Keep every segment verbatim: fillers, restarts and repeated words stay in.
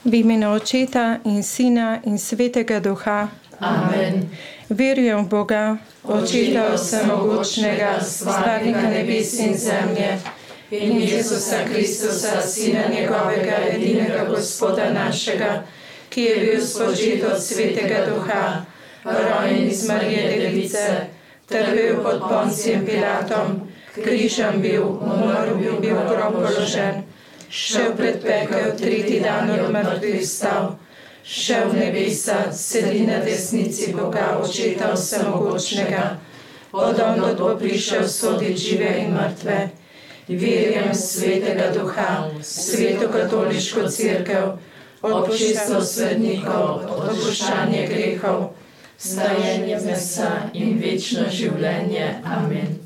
V imenu Očeta in Sina in Svetega Duha. Amen. Verujem v Boga, Očeta vsemogočnega, stvarnika nebes in zemlje, in Jezusa Kristusa, Sina njegovega, edinega Gospoda našega, ki je bil spočit od Svetega Duha, rojen iz Marije Device, trpel pod Poncijem Pilatom, križem bil, umrl bil, bil v grob položen, šel pred pekel, tretji dan od mrtvih vstal, šel v nebesa, sedi na desnici Boga, Očeta vsemogočnega, od onod bo prišel sodit žive in mrtve. Verujem v Svetega Duha, Sveto katoliško cerkev, občestvo svetnikov, odpuščanje grehov, vstajenje mesa in večno življenje. Amen.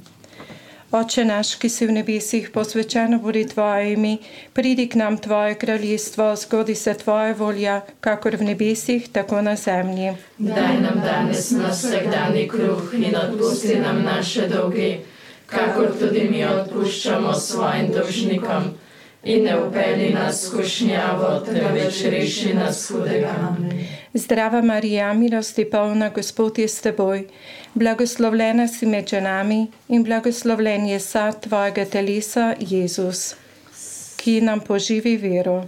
Oče naš, ki si v nebesih, posvečeno bodi tvoje ime, pridi k nam tvoje kraljestvo, zgodi se tvoja volja, kakor v nebesih, tako na zemlji. Daj nam danes naš vsakdanji kruh in odpusti nam naše dolge, kakor tudi mi odpuščamo svojim dolžnikom. In ne vpelji nas v skušnjavo, temveč reši nas hudega. Amen. Zdrava Marija, milosti polna, Gospod je s teboj, blagoslovljena si med ženami in blagoslovljen je sad tvojega telesa, Jezus, ki nam poživi vero.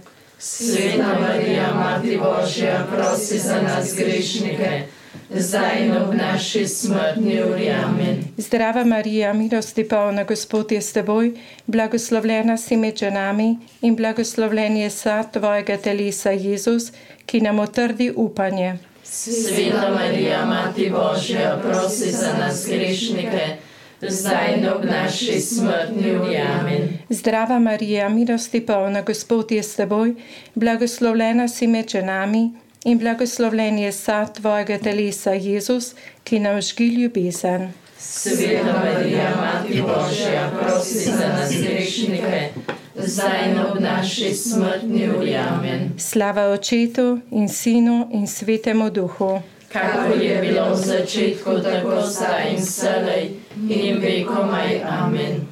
Sveta Marija, Mati Božja, prosi za nas grešnike, zdaj in ob naši smrtni uri. Amen. Zdrava Marija, milosti polna, Gospod je s teboj, blagoslovljena si med ženami in blagoslovljen je sad tvojega telesa, Jezus, ki nam utrdi upanje. Sveta Marija, Mati Božja, prosi za nas grešnike, zdaj in ob naši smrtni uri. Amen. Zdrava Marija, milosti polna, Gospod je s teboj, blagoslovljena si med ženami in blagoslovljen je sad tvojega telesa, Jezus, ki nam žgi ljubezen. Sveta Marija, Mati Božja, prosi za nas grešnike, zdaj in ob naši smrtni uri. Amen. Slava Očetu in Sinu in Svetemu Duhu. Kakor je bilo v začetku, tako zdaj in vselej in vekomaj. Amen.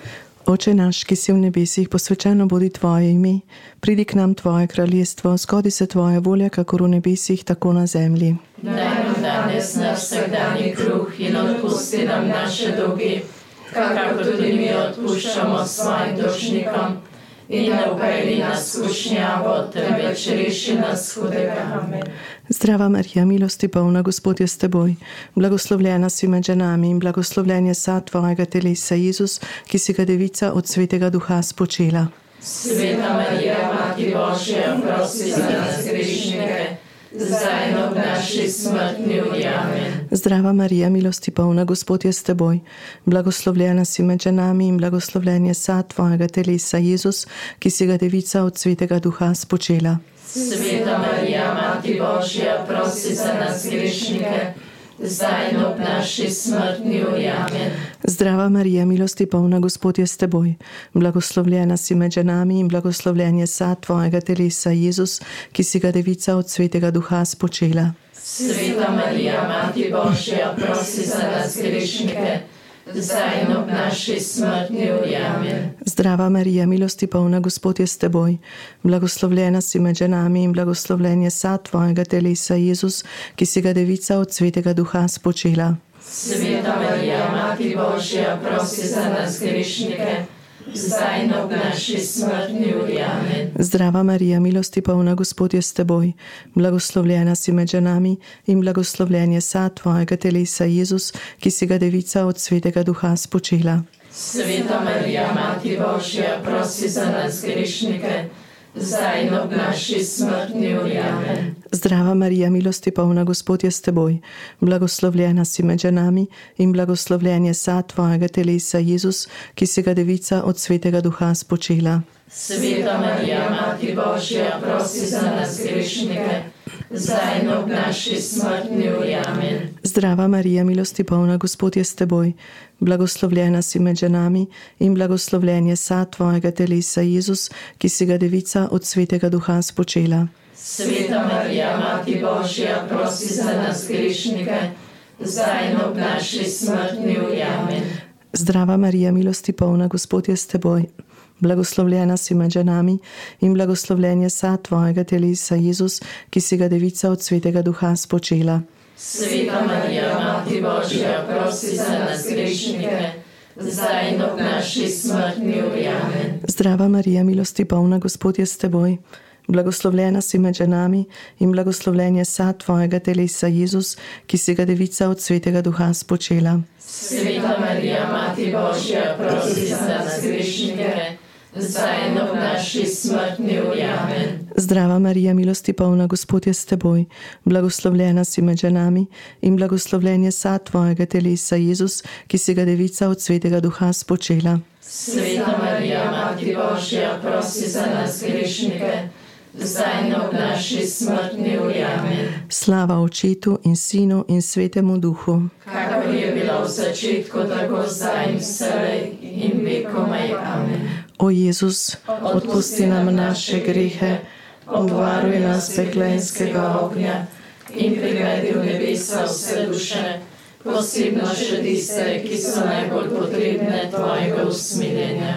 Oče naš, ki si v nebesih, posvečeno bodi tvoje ime, pridi k nam tvoje kraljestvo, zgodi se tvoja volja, kakor v nebesih, tako na zemlji. Daj nam danes naš vsakdanji kruh in odpusti nam naše dolge, kakor tudi mi odpuščamo svojim dolžnikom. In ne vpelji nas v skušnjavo, temveč reši nas hudega. Amen. Zdrava Marija, milosti polna, Gospod je s teboj, blagoslovljena si med ženami in blagoslovljen je sad tvojega telesa, Jezus, ki si ga devica od Svetega Duha spočela. Sveta Marija, Mati Božja, prosi za nas grešnike, zdaj in ob naši smrtni uri. Amen. Zdrava Marija, milosti polna, Gospod je s teboj, blagoslovljena si med ženami in blagoslovljen je sad tvojega telesa, Jezus, ki si ga devica od Svetega Duha spočela. Sveta Marija, Mati Božja, prosi za nas grešnike, zdaj in ob naši smrtni uri. Amen. Zdrava Marija, milosti polna, Gospod je s teboj, blagoslovljena si med ženami in blagoslovljen je sad tvojega telesa, Jezus, ki si ga devica od Svetega Duha spočela. Sveta Marija, Mati Božja, prosi za nas grešnike, zdaj in ob naši smrtni uri. Amen. Zdrava Marija, milosti polna, Gospod je s teboj, blagoslovljena si med ženami in blagoslovljen je sad tvojega telesa, Jezus, ki si ga devica od Svetega Duha spočela. Sveta Marija, Mati Božja, prosi za nas grešnike, zdaj in ob naši smrtni uri. Amen. Zdrava Marija, milosti polna, Gospod je s teboj, blagoslovljena si med ženami in blagoslovljen je sad tvojega telesa, Jezus, ki si ga devica od Svetega Duha spočela. Sveta Marija, Mati Božja, prosi za nas grešnike, zdaj in ob naši smrtni uri. Amen. Zdrava Marija, milosti polna, Gospod je s teboj, blagoslovljena si med ženami in blagoslovljen je sad tvojega telesa, Jezus, ki si ga devica od Svetega Duha spočela. Sveta Marija, Mati Božja, prosi za nas grešnike, zdaj in ob naši smrtni uri. Amen. Zdrava Marija, milosti polna, Gospod je s teboj, blagoslovljena si med ženami in blagoslovljen je sad tvojega telesa, Jezus, ki si ga devica od Svetega Duha spočela. Sveta Marija, Mati Božja, prosi za nas grešnike, zdaj in ob naši smrtni uri. Amen. Zdrava Marija, milosti polna, Gospod je s teboj, blagoslovljena si med ženami in blagoslovljen je sad tvojega telesa, Jezus, ki si ga devica od svetega duha spočela. Sveta Marija, Mati Božja, prosi za nas grešnike, zdaj in ob naši smrtni uri. Amen. Zdrava Marija, milosti polna, Gospod je s teboj. Blagoslovljena si med ženami in blagoslovljen je sad tvojega telesa, Jezus, ki si ga devica od svetega duha spočela. Sveta Marija, Mati Božja, prosi za nas grešnike, zdaj in ob naši smrtni uri. Amen. Zdrava Marija, milosti polna, Gospod je s teboj. Blagoslovljena si med ženami in blagoslovljen je sad tvojega telesa, Jezus, ki si ga devica od svetega duha spočela. Sveta Marija, Mati Božja, prosi za nas grešnike, zdaj in ob naši smrtni uri. Amen. Slava Očetu in Sinu in Svetemu Duhu. Kakor je bilo v začetku, tako zdaj in vselej in vekomaj. Amen. O Jezus, odpusti nam naše grehe, obvaruj nas peklenskega ognja in privedi v nebesa vse duše, posebno še tiste, ki so najbolj potrebne tvojega usmiljenja.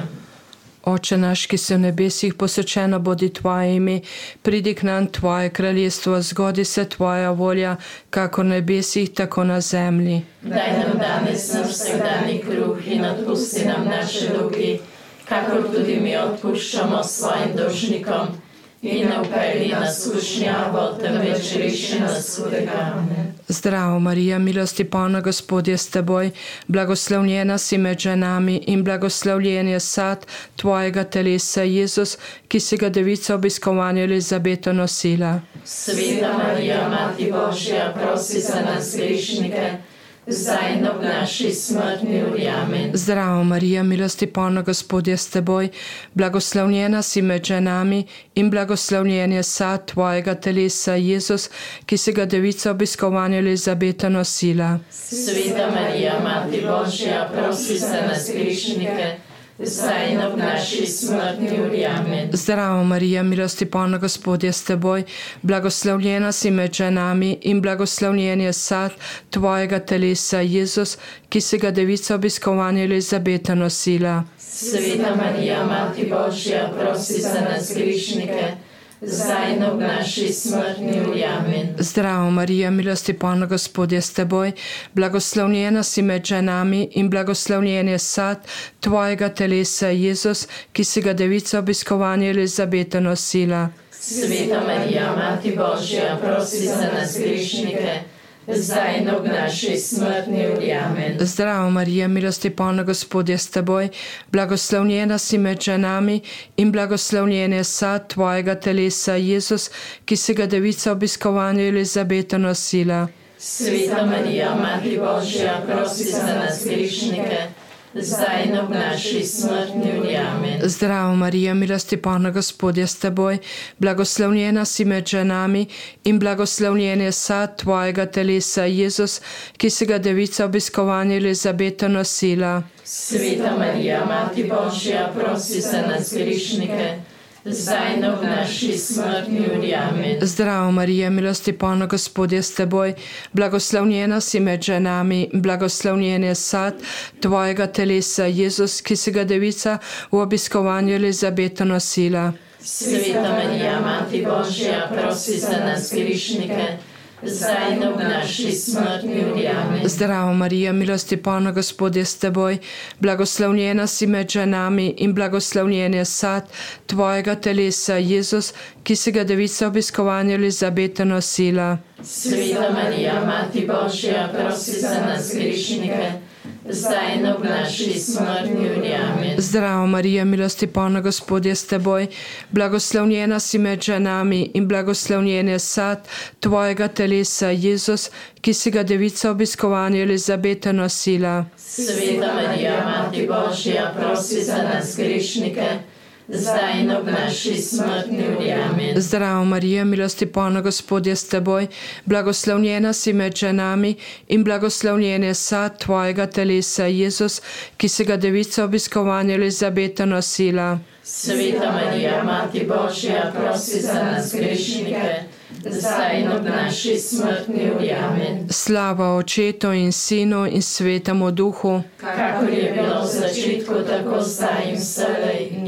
Oče naš, ki si v nebesih, posvečeno bodi tvoje ime, pridi k nam tvoje kraljestvo, zgodi se tvoja volja, kako na nebesih, tako na zemlji. Daj nam danes naš vsakdanji kruh in odpusti nam naše dolgi, kakor tudi mi odpuščamo svojim dolžnikom. In ne vpelji nas v skušnjavo, temveč reši nas hudega. Amen. Zdravo Marija, milosti polna, Gospod je s teboj, blagoslovljena si med ženami in blagoslovljen je sad tvojega telesa, Jezus, ki si ga devica obiskovanja Elizabeto nosila. Sveta Marija, Mati Božja, prosi za nas grešnike, zdaj in ob naši smrtni uri. Amen. Zdravo Marija, milosti polna, Gospod je s teboj, blagoslovljena si med ženami in blagoslovljen je sad tvojega telesa, Jezus, ki si ga devica obiskovanja Elizabeto nosila. Sveta Marija, Mati Božja, prosi za nas grešnike, zdaj in ob naši smrtni uri. Amen. Zdravo Marija, milosti polna, Gospod je s teboj, blagoslovljena si med ženami in blagoslovljen je sad tvojega telesa, Jezus, ki si ga devica obiskovanja Elizabeto nosila. Sveta Marija, Mati Božja, prosi za nas grešnike, zdaj in ob naši smrtni uri. Amen. Zdravo Marija, milosti polna, Gospod je s teboj, blagoslovljena si med ženami in blagoslovljen je sad tvojega telesa, Jezus, ki si ga devica obiskovanja Elizabeto nosila. Sveta Marija, Mati Božja, prosi za nas grešnike, zdaj in ob naši smrtni uri. Amen. Zdravo Marija, milosti polna, Gospod je s teboj, blagoslovljena si med ženami in blagoslovljen je sad tvojega telesa, Jezus, ki si ga devica obiskovanja Elizabeto nosila. Sveta Marija, Mati Božja, prosi za nas grešnike, zdaj in ob naši smrtni uri. Amen. Zdravo Marija, milosti polna, Gospod je s teboj, blagoslovljena si med ženami in blagoslovljen je sad tvojega telesa, Jezus, ki si ga devica obiskovanja Elizabeto nosila. Sveta Marija, Mati Božja, prosi za nas grešnike, zdaj in ob naši smrtni uri. Amen. Zdravo Marija, milosti polna, Gospod je s teboj, blagoslovljena si med ženami, blagoslovljen je sad tvojega telesa, Jezus, ki si ga devica v obiskovanju Elizabeto nosila. Sveta Marija, Mati Božja, prosi za nas grešnike, zdaj in ob naši smrtni uri. Amen. Zdravo Marija, milosti polna, Gospod je s teboj, blagoslovljena si med ženami in blagoslovljen je sad tvojega telesa, Jezus, ki si ga devica obiskovanja Elizabeto nosila. Sveta Marija, Mati Božja, prosi za nas grešnike, zdaj in ob naši smrtni uri. Amen. Zdravo Marija, milosti polna, Gospod je s teboj, blagoslovljena si med ženami in blagoslovljen je sad tvojega telesa, Jezus, ki si ga devica obiskovanja Elizabeto nosila. Sveta Marija, Mati Božja, prosi za nas grešnike, zdaj in ob naši smrtni uri. Amen. Zdravo Marija, milosti polna, Gospod je s teboj, blagoslovljena si med ženami in blagoslovljen je sad tvojega telesa, Jezus, ki si ga devica obiskovanja Elizabeto nosila. Sveta Marija, Mati Božja, prosi za nas grešnike, zdaj in ob naši smrtni uri. Amen. Slava Očetu in Sinu in Svetemu Duhu, kakor je bilo v začetku, tako zdaj in vselej in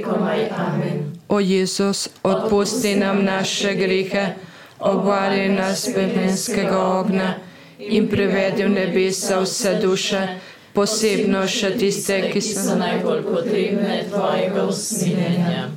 vekomaj. Amen. O Jezus, odpusti nam naše grehe, obvari nas pelenskega ognja in privedi v nebesa vse duše, posebno še tiste, ki so najbolj potrebne tvojega usmiljenja.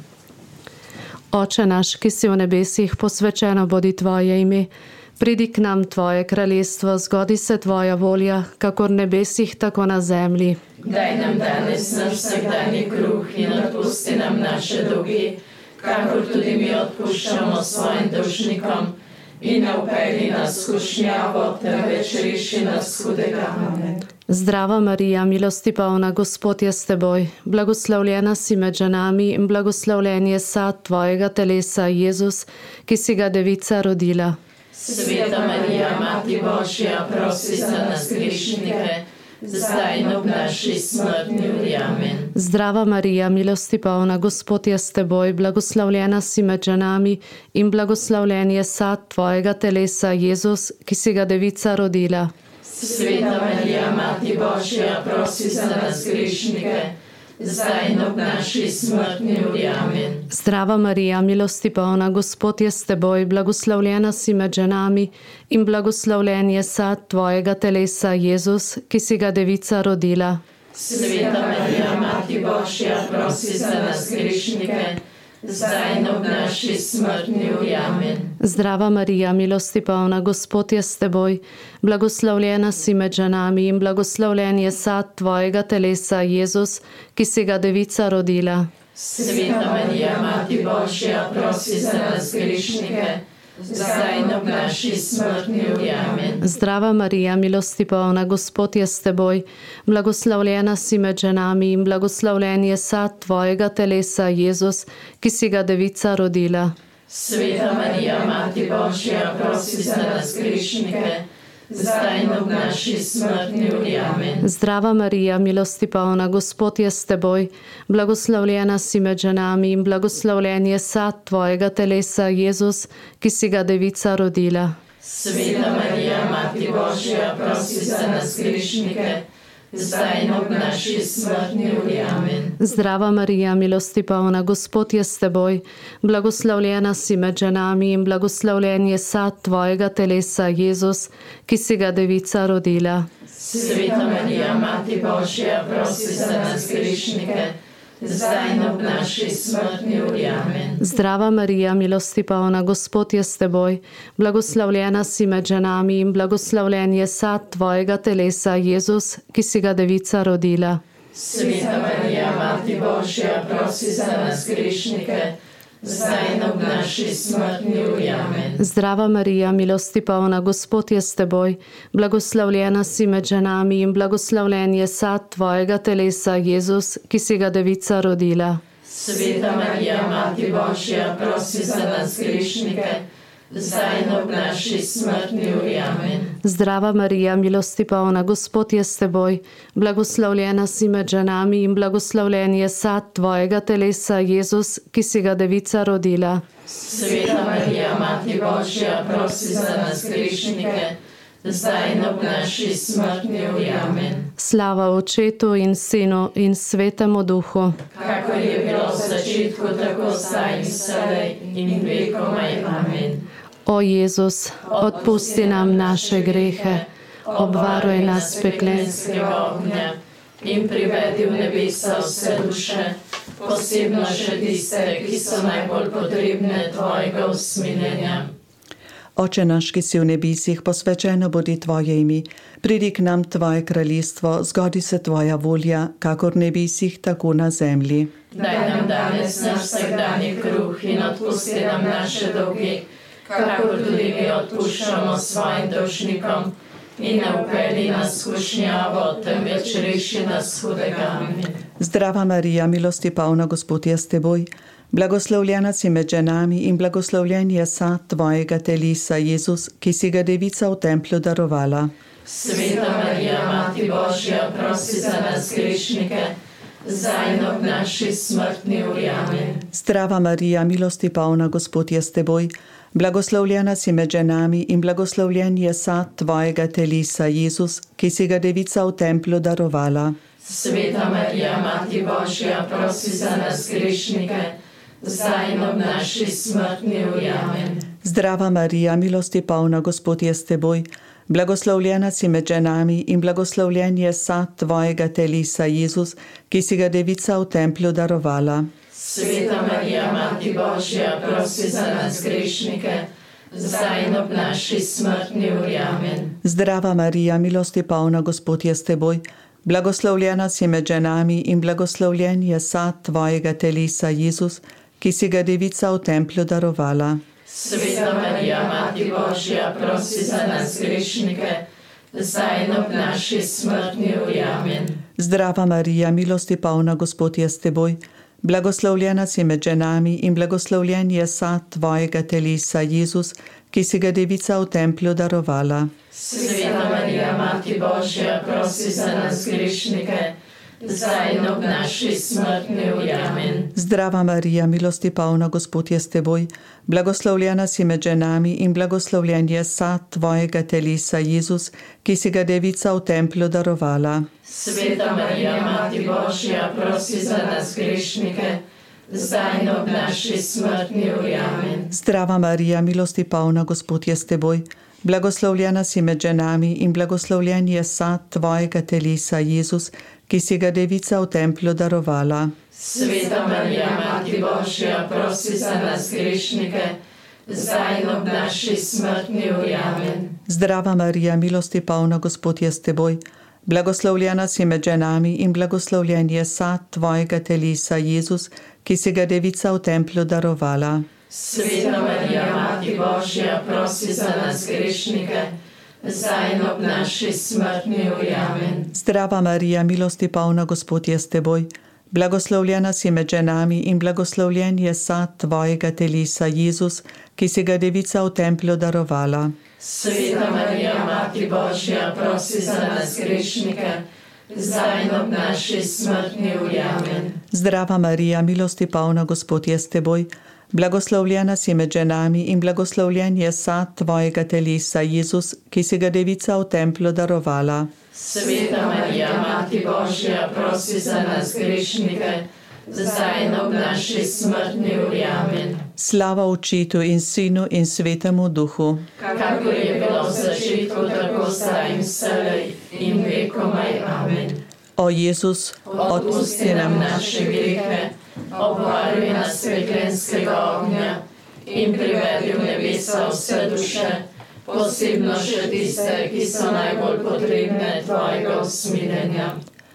Oče naš, ki si v nebesih, posvečeno bodi tvoje ime. Pridi k nam tvoje kraljestvo, zgodi se tvoja volja, kakor v nebesih, tako na zemlji. Daj nam danes naš vsakdanji kruh in odpusti nam naše dolge, kakor tudi mi odpuščamo svojim dolžnikom. In ne vpelji nas v skušnjavo, temveč reši nas hudega. Amen. Zdrava Marija, milosti polna, Gospod je s teboj. Blagoslovljena si med ženami in blagoslovljen je sad tvojega telesa, Jezus, ki si ga devica rodila. Sveta Marija, Mati Božja, prosi za nas grešnike, zdaj in ob naši smrtni uri. Amen. Zdrava Marija, milosti polna, Gospod je s teboj. Blagoslovljena si med ženami in blagoslovljen je sad tvojega telesa, Jezus, ki si ga devica rodila. Sveta Marija, Mati Božja, prosi za nas grešnike, zdaj in ob naši smrtni uri. Amen. Zdrava Marija, milosti polna, Gospod je s teboj. Blagoslovljena si med ženami in blagoslovljen je sad tvojega telesa, Jezus, ki si ga devica rodila. Sveta Marija, Mati Božja, prosi za nas grešnike, zdaj in ob naši smrtni uri. Amen. Zdrava Marija, milosti polna, Gospod je s teboj. Blagoslovljena si med ženami in blagoslovljen je sad tvojega telesa, Jezus, ki si ga devica rodila. Sveta Marija, Mati Božja, prosi za nas grešnike, zdaj in ob naši smrtni uri. Amen. Zdrava Marija, milosti polna, Gospod je s teboj. Blagoslovljena si med ženami in blagoslovljen je sad tvojega telesa, Jezus, ki si ga devica rodila. Sveta Marija, Mati Božja, prosi za nas grešnike, zdaj in ob naši smrtni uri. Amen. Zdrava Marija, milosti polna, Gospod je s teboj. Blagoslovljena si med ženami in blagoslovljen je sad tvojega telesa, Jezus, ki si ga devica rodila. Sveta Marija, Mati Božja, prosi za nas grešnike, zdaj in ob naši smrtni uri. Amen. Zdrava Marija, milosti polna, Gospod je s teboj. Blagoslovljena si med ženami in blagoslovljen je sad tvojega telesa, Jezus, ki si ga devica rodila. Sveta Marija, Mati Božja, prosi za nas grešnike, zdaj in ob naši smrtni uri. Amen. Zdrava Marija, milosti polna, Gospod je s teboj. Blagoslovljena si med ženami in blagoslovljen je sad tvojega telesa, Jezus, ki si ga devica rodila. Sveta Marija, Mati Božja, prosi za nas grešnike, zdaj in ob naši smrtni uri. Amen. Zdrava Marija, milosti polna, Gospod je s teboj. Blagoslovljena si med ženami in blagoslovljen je sad tvojega telesa, Jezus, ki si ga devica rodila. Sveta Marija, Mati Božja, prosi za nas grešnike, zdaj in ob naši smrtni uri. Amen. Zdrava Marija, milosti polna, Gospod je s teboj. Blagoslovljena si med ženami in blagoslovljen je sad tvojega telesa, Jezus, ki si ga devica rodila. Sveta Marija, Mati Božja, prosi za nas grešnike, zdaj in ob naši smrtni uri. Amen. Slava Očetu in Sinu in Svetemu Duhu. Kakor je bilo v začetku, tako zdaj in vselej in vekomaj. Amen. O Jezus, odpusti nam naše grehe, obvaruj nas peklenskega ognja in privedi v nebesa vse duše, posebno še tiste, ki so najbolj potrebne tvojega usmiljenja. Oče naš, ki si v nebesih, posvečeno bodi tvoje ime. Pridi k nam tvoje kraljestvo, zgodi se tvoja volja, kakor v nebesih, tako na zemlji. Daj nam danes naš vsakdanji kruh in odpusti nam naše dolge, kakor tudi mi odpuščamo svojim dolžnikom. In ne vpelji nas v skušnjavo, temveč reši nas hudega. Amen. Zdrava Marija, milosti polna, Gospod je s teboj. Blagoslovljena si med ženami in blagoslovljen je sad tvojega telesa, Jezus, ki si ga devica v templju darovala. Sveta Marija, Mati Božja, prosi za nas grešnike, zdaj in ob naši smrtni uri. Amen. Zdrava Marija, milosti polna, Gospod je s teboj. Blagoslovljena si med ženami in blagoslovljen je sad tvojega telesa, Jezus, ki si ga devica v templju darovala. Sveta Marija, Mati Božja, prosi za nas grešnike, zdaj in ob naši smrtni uri. Amen. Zdrava Marija, milosti polna, Gospod je s teboj, blagoslovljena si med ženami in blagoslovljen je sad tvojega telesa, Jezus, ki si ga devica v templju darovala. Sveta Marija, Mati Božja, prosi za nas grešnike, zdaj in ob naši smrtni uri. Amen. Zdrava Marija, milosti polna, Gospod je s teboj, blagoslovljena si med ženami in blagoslovljen je sad tvojega telesa, Jezus, ki si ga devica v templju darovala. Sveta Marija, Mati Božja, prosi za nas grešnike, zdaj in ob naši smrtni uri. Amen. Zdrava Marija, milosti polna, Gospod je s teboj, blagoslovljena si med ženami in blagoslovljen je sad tvojega telesa, Jezus, ki si ga devica v templju darovala. Sveta Marija, Mati Božja, prosi za nas grešnike, zdaj in ob naši smrtni uri. Amen. Zdrava Marija, milosti polna, Gospod je s teboj, blagoslovljena si med ženami in blagoslovljen je sad tvojega telesa, Jezus, ki si ga devica v templju darovala. Sveta Marija, Mati Božja, prosi za nas grešnike, zdaj in ob naši smrtni uri. Amen. Zdrava Marija, milosti polna, Gospod je s teboj, blagoslovljena si med ženami in blagoslovljen je sad tvojega telesa, Jezus, ki si ga devica v templju darovala. Sveta Marija, Mati Božja, prosi za nas grešnike, zdaj in ob naši smrtni uri. Amen. Zdrava Marija, milosti polna, Gospod je s teboj, blagoslovljena si med ženami in blagoslovljen je sad tvojega telesa, Jezus, ki si ga devica v templju darovala. Sveta Marija, Mati Božja, prosi za nas grešnike, zdaj in ob naši smrtni uri. Amen. Zdrava Marija, milosti polna, Gospod je s teboj, blagoslovljena si med ženami in blagoslovljen je sad tvojega telesa, Jezus, ki si ga devica v templju darovala. Sveta Marija, Mati Božja, prosi za nas grešnike, zdaj in ob naši smrtni uri. Amen. Zdrava Marija, milosti polna, Gospod je s teboj, blagoslovljena si med ženami in blagoslovljen je sad tvojega telesa, Jezus, ki si ga devica v templju darovala. Sveta Marija, Mati Božja, prosi za nas grešnike, zdaj in ob naši smrtni uri. Amen. Slava Očetu in Sinu in Svetemu Duhu. Kakor je bilo v začetku, tako zdaj in vselej in vekomaj. Amen. O Jezus, odpusti nam naše grehe, obvaruj nas peklenskega ognja in privedi v nebesa vse duše, posebno še tiste, ki so najbolj potrebne tvojega usmiljenja.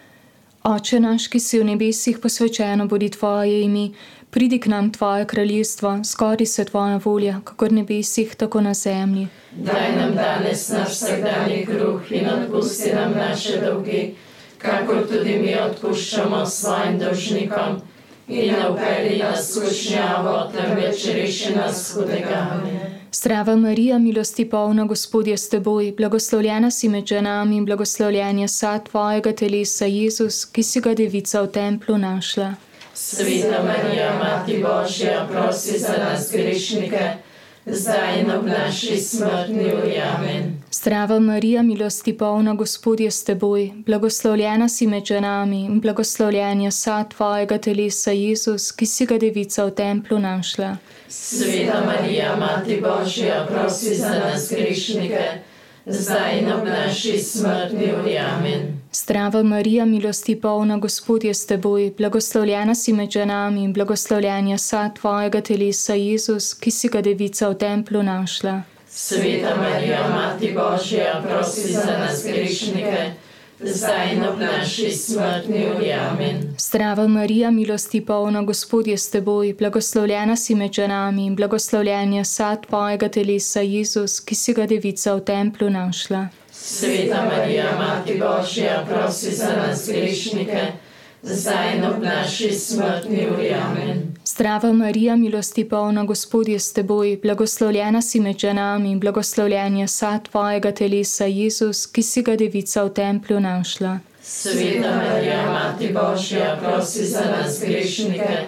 Oče naš, ki si v nebesih, posvečeno bodi tvoje ime, pridi k nam tvoje kraljestvo, zgodi se tvoja volja, kakor v nebesih, tako na zemlji. Daj nam danes naš vsakdanji kruh in odpusti nam naše dolgi, kakor tudi mi odpuščamo svojim dolžnikom, in ne vpelji nas v skušnjavo, temveč reši nas hudega. Amen. Zdrava Marija, milosti polna, Gospod je s teboj, blagoslovljena si med ženami in blagoslovljen je sad tvojega telesa, Jezus, ki si ga devica v templju našla. Sveta Marija, Mati Božja, prosi za nas grešnike, zdaj in ob naši smrtni uri. Amen. Zdrava Marija, milosti polna, Gospod je s teboj, blagoslovljena si med ženami in blagoslovljen je sad tvojega telesa, Jezus, ki si ga devica v templju našla. Sveta Marija, Mati Božja, prosi za nas grešnike, zdaj in ob naši smrtni uri. Amen. Zdrava Marija, milosti polna, Gospod je s teboj, blagoslovljena si med ženami in blagoslovljen je sad tvojega telesa, Jezus, ki si ga devica v templju našla. Sveta Marija, Mati Božja, prosi za nas grešnike, zdaj in ob naši smrtni uri. Amen. Zdrava Marija, milosti polna, Gospod je s teboj, blagoslovljena si med ženami in blagoslovljen je sad tvojega telesa, Jezus, ki si ga devica v templju našla. Sveta Marija, Mati Božja, prosi za nas grešnike, zdaj in ob naši smrtni uri. Amen. Zdrava Marija, milosti polna, Gospod je s teboj, blagoslovljena si med ženami in blagoslovljen je sad tvojega telesa, Jezus, ki si ga devica v templju našla. Sveta Marija, Mati Božja, prosi za nas grešnike,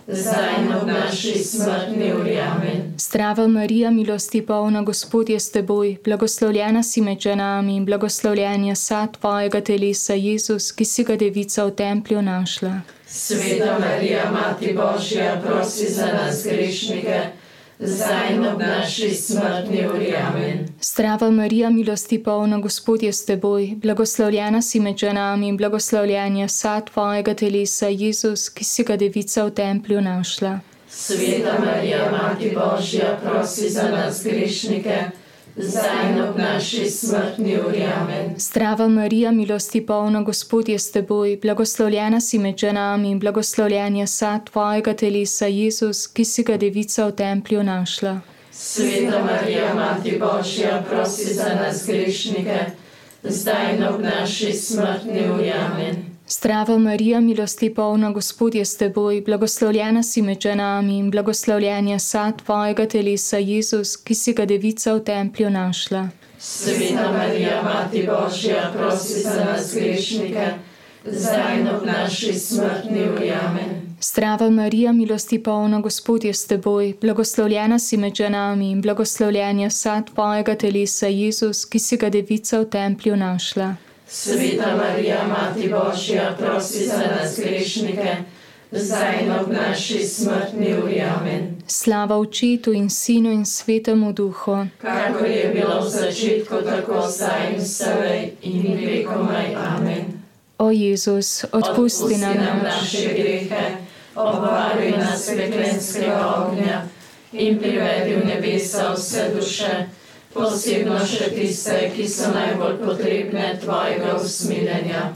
zdaj in ob naši smrtni uri. Amen. Zdrava Marija, milosti polna, Gospod je s teboj, blagoslovljena si med ženami in blagoslovljen je sad tvojega telesa, Jezus, ki si ga devica v templju našla. Sveta Marija, Mati Božja, prosi za nas grešnike, zdaj in ob naši smrtni uri. Amen. Zdrava Marija, milosti polna, Gospod je s teboj, blagoslovljena si med ženami in blagoslovljen je sad tvojega telesa, Jezus, ki si ga devica v templju našla. Sveta Marija, Mati Božja, prosi za nas grešnike, zdaj in ob naši smrtni uri. Amen. Zdrava Marija, milosti polna, Gospod je s teboj, blagoslovljena si med ženami in blagoslovljen je sad tvojega telesa, Jezus, ki si ga devica v templju našla. Sveta Marija, Mati Božja, prosi za nas grešnike, zdaj in ob naši smrtni uri. Amen. Zdrava Marija, milosti polna, Gospod je s teboj, blagoslovljena si med ženami in blagoslovljen je sad tvojega telesa, Jezus, ki si ga devica v templju našla. Sveta Marija, Mati Božja, prosi za nas grešnike, zdaj in ob naši smrtni uri. Amen. Zdrava Marija, milosti polna, Gospod je s teboj, blagoslovljena si med ženami in blagoslovljen je sad tvojega telesa, Jezus, ki si ga devica v templju našla. Sveta Marija, Mati Božja, prosi za nas grešnike, zdaj in ob naši smrtni uri. Amen. Slava Očetu in Sinu in Svetemu Duhu, kakor je bilo v začetku, tako zdaj in vselej in vekomaj. Amen. O Jezus, odpusti nam naše grehe, obvaruj nas peklenskega ognja in privedi v nebesa vse duše, posebno še tiste, ki so najbolj potrebne tvojega usmiljenja.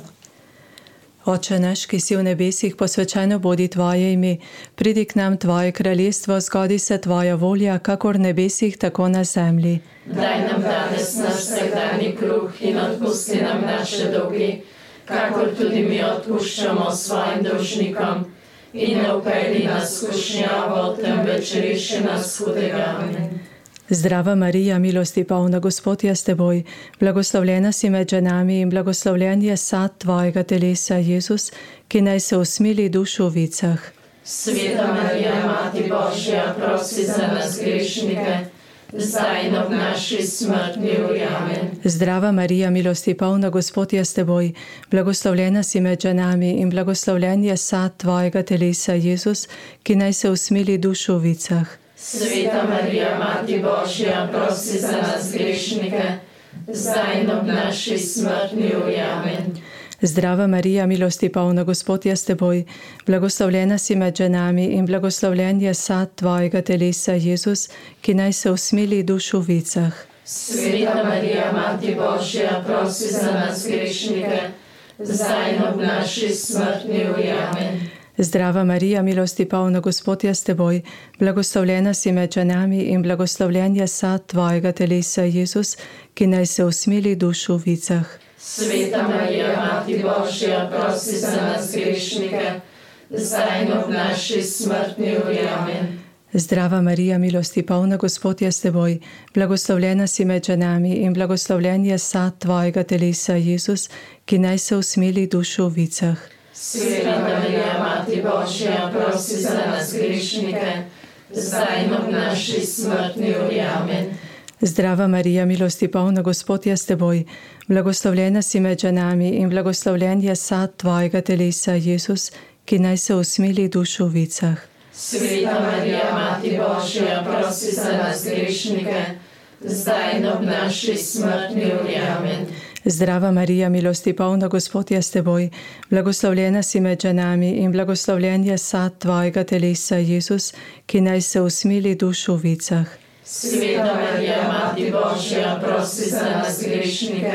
Oče naš, ki si v nebesih, posvečeno bodi tvoje ime, pridi k nam tvoje kraljestvo, zgodi se tvoja volja, kakor v nebesih, tako na zemlji. Daj nam danes naš vsakdanji kruh in odpusti nam naše dolgi, kakor tudi mi odpuščamo svojim dolžnikom. In ne vpelji nas v skušnjavo, temveč reši nas hudega. Amen. Zdrava Marija, milosti polna, Gospod je s teboj, blagoslovljena si med ženami in blagoslovljen je sad tvojega telesa, Jezus, ki naj se usmili dušu v vicah. Sveta Marija, Mati Božja, prosi za nas grešnike, zdaj in ob naši smrtni uri. Amen. Zdrava Marija, milosti polna, Gospod je s teboj, blagoslovljena si med ženami in blagoslovljen je sad tvojega telesa, Jezus, ki naj se usmili dušu v vicah. Sveta Marija, Mati Božja, prosi za nas grešnike, zdaj in ob naši smrtni uri. Amen. Zdrava Marija, milosti polna, Gospod je s teboj, blagoslovljena si med ženami in blagoslovljen je sad tvojega telesa, Jezus, ki naj se usmili dušu v vicah. Sveta Marija, Mati Božja, prosi za nas grešnike, zdaj in ob naši smrtni uri. Amen. Zdrava Marija, milosti polna, Gospod je s teboj, blagoslovljena si med ženami in blagoslovljen je sad tvojega telesa, Jezus, ki naj se usmili dušu v vicah. Sveta Marija, Mati Božja, prosi za nas grešnike, zdaj in ob naši smrtni uri. Amen. Zdrava Marija, milosti polna, Gospod je s teboj, blagoslovljena si med ženami in blagoslovljen je sad tvojega telesa, Jezus, ki naj se usmili dušu v vicah. Sveta Marija, Mati Božja, prosi za nas grešnike, zdaj in ob naši smrtni uri. Amen. Zdrava Marija, milosti polna, Gospod je s teboj, blagoslovljena si med ženami in blagoslovljen je sad tvojega telesa, Jezus, ki naj se usmili dušu v vicah. Sveta Marija, Mati Božja, prosi za nas grešnike, zdaj in ob naši smrtni uri. Amen. Zdrava Marija, milosti polna, Gospod je s teboj, blagoslovljena si med ženami in blagoslovljen je sad tvojega telesa, Jezus, ki naj se usmili dušu v vicah. Sveta Marija, Mati Božja, prosi za nas grešnike,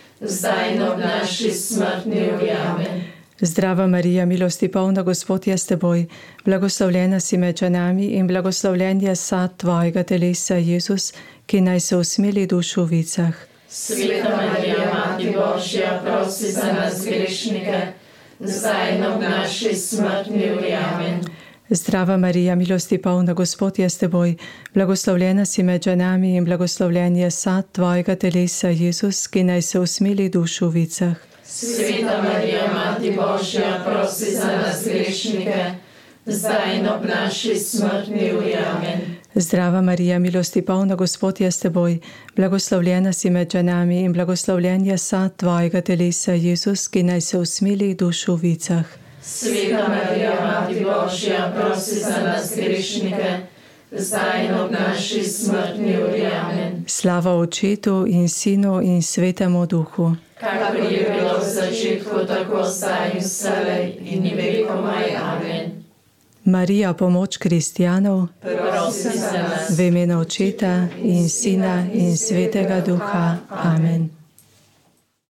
zdaj in ob naši smrtni uri. Amen. Zdrava Marija, milosti polna, Gospod je s teboj, blagoslovljena si med ženami in blagoslovljen je sad tvojega telesa, Jezus, ki naj se usmili dušu v vicah. Sveta Marija, Mati Božja, prosi za nas grešnike, zdaj in ob naši smrtni uri. Amen. Zdrava Marija, milosti polna, Gospod je s teboj, blagoslovljena si med ženami in blagoslovljen je sad tvojega telesa, Jezus, ki naj se usmili dušu v vicah. Sveta Marija, Mati Božja, prosi za nas grešnike, zdaj in ob naši smrtni uri. Amen. Zdrava Marija, milosti polna, Gospod je s teboj, blagoslovljena si med ženami in blagoslovljen je sad tvojega telesa, Jezus, ki naj se usmili dušu v vicah. Sveta Marija, Mati Božja, prosi za nas grešnike, zdaj in ob naši smrtni uri. Amen. Slava Očetu in Sinu in Svetemu Duhu. Kakor je bilo v začetku, tako zdaj in vselej in vekomaj. Amen. Marija, pomoč kristjanov, prosi za nas. V imenu Očeta in Sina in Svetega Duha. Amen.